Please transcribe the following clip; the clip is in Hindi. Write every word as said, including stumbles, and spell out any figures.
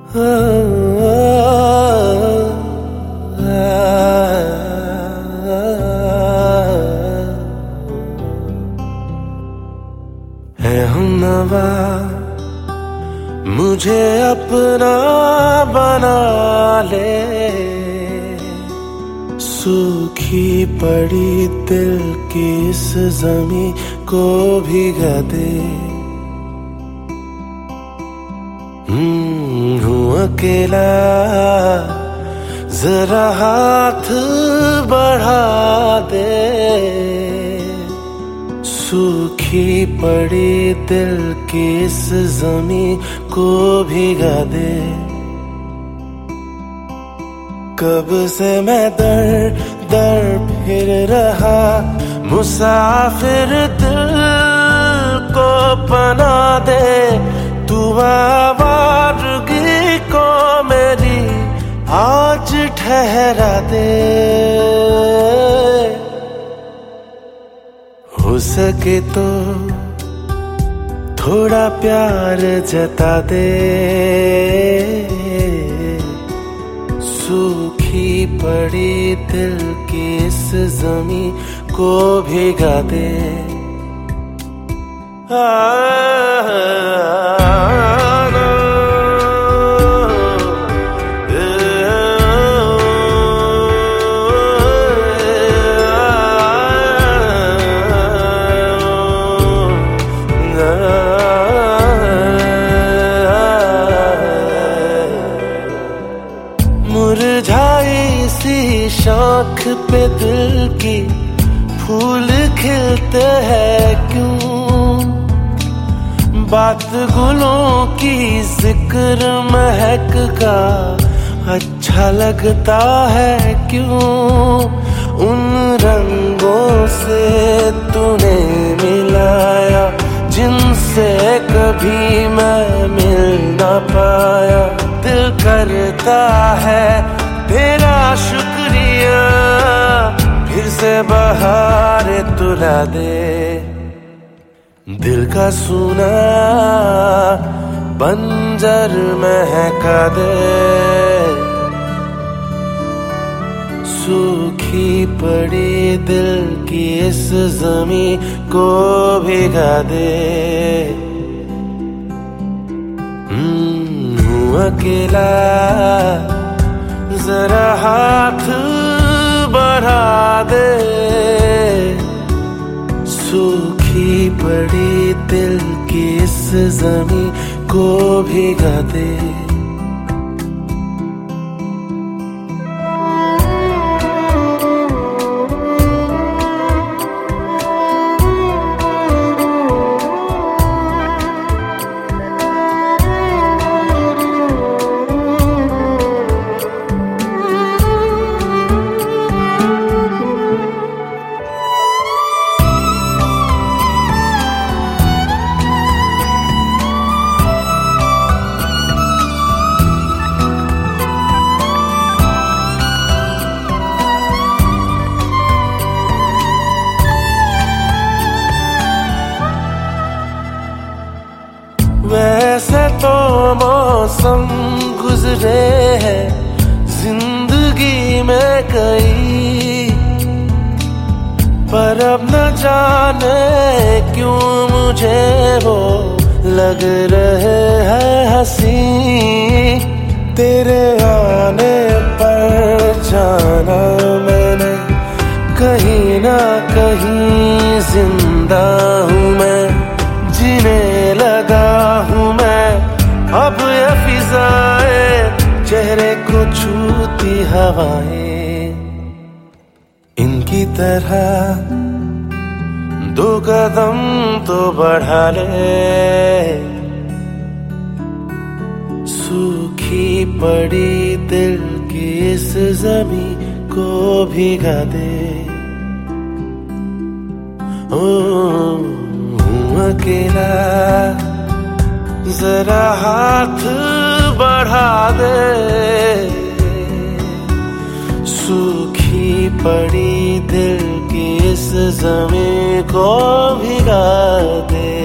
है हमनवा मुझे अपना बना ले, सूखी पड़ी दिल की इस ज़मीं को भिगा दे। हम्म हूँ अकेला, जरा हाथ बढ़ा दे, सूखी पड़ी दिल की इस ज़मीं को भिगा दे। कब से मैं दर दर फिर रहा, मुसाफिर दिल को पना दे, तू आवारगी को मेरी आज ठहरा दे। हो सके तो थोड़ा प्यार जता दे, सूखी पड़ी दिल की इस ज़मीं को भिगा दे। आ, मुरझाई सी शाख पे दिल की फूल खिलते हैं क्यों, बात गुलों की जिक्र महक का अच्छा लगता है क्यों। उन रंगों से तूने मिलाया जिनसे कभी मैं मिल ना पाया, दिल करता है तेरा शुक्रिया, फिर से बहार तुला दे। दिल का सूना बंजर महका दे, सूखी पड़ी दिल की इस ज़मीं को भिगा दे। अकेला, जरा हाथ बढ़ा दे, सूखी पड़ी दिल की इस ज़मीं को भिगा दे। वैसे तो मौसम गुजरे हैं जिंदगी में कई, पर अब न जाने क्यों मुझे वो लग रहे हैं हंसी। तेरे आने पर जाना मैंने कहीं ना कहीं जिंदा हूँ मैं, जीने लगा हूँ मैं अब ये फिजाएं, चेहरे को छूती हवाएं। इनकी तरह दो कदम तो बढ़ा ले, सूखी पड़ी दिल की इस ज़मीं को भिगा दे। ओ अकेला, जरा हाथ बढ़ा दे, सूखी पड़ी दिल की इस ज़मीं को भिगा दे।